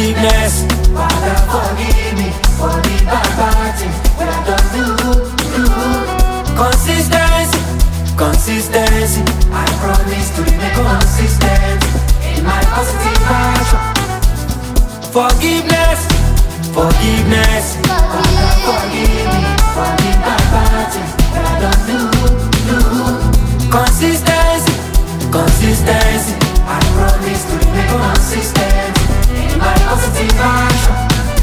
forgiveness. Father, forgive me for the bad things that I don't do. Consistency, consistency. I promise to remain consistent in my positive action. Forgiveness, forgiveness. Father, forgive me for the bad things that I don't do. Consistency, consistency. I promise to remain consistent in my positive action.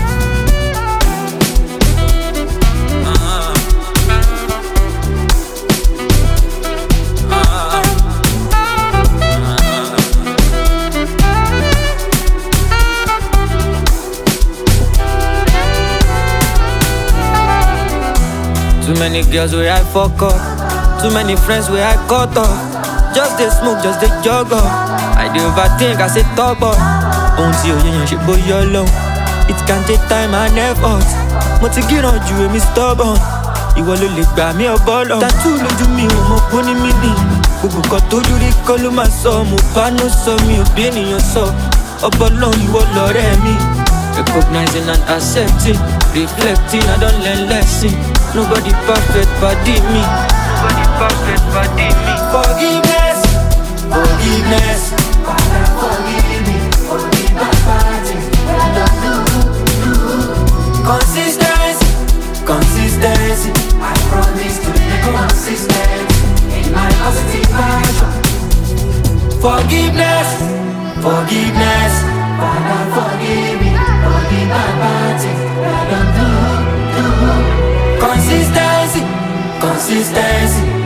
Too many girls where I fuck up, too many friends where I cut off. Just they smoke, just they jog up. I do overthink, I say top up. Ohun tí òye yàn ṣe bóyá ọlọ́run. It can take time and effort. Mo ti gíràn ju èmi stubborn. Ìwọ ló lè gbà mí ọbọ̀ lọ. Tattoo lójú mi ò mọ bó ní mí nì. Gbogbo kan tójú rí kọ́ ló máa sọ. Mo bá no sọ mi ò bí ènìyàn sọ. Ọbọ̀ lọ́run ìwọ lọ̀rẹ́ mi. Recognizing and accepting, reflecting, I don't learn lesson. Nobody perfect, body me. Nobody perfect, body me. Forgiveness, forgiveness. Father, forgive me for the bad things that I don't do. Consistency, consistency. I promise to remain consistent in my positive action. Forgiveness, forgiveness. Father, forgive me for the bad things that I don't do. Consistency, consistency.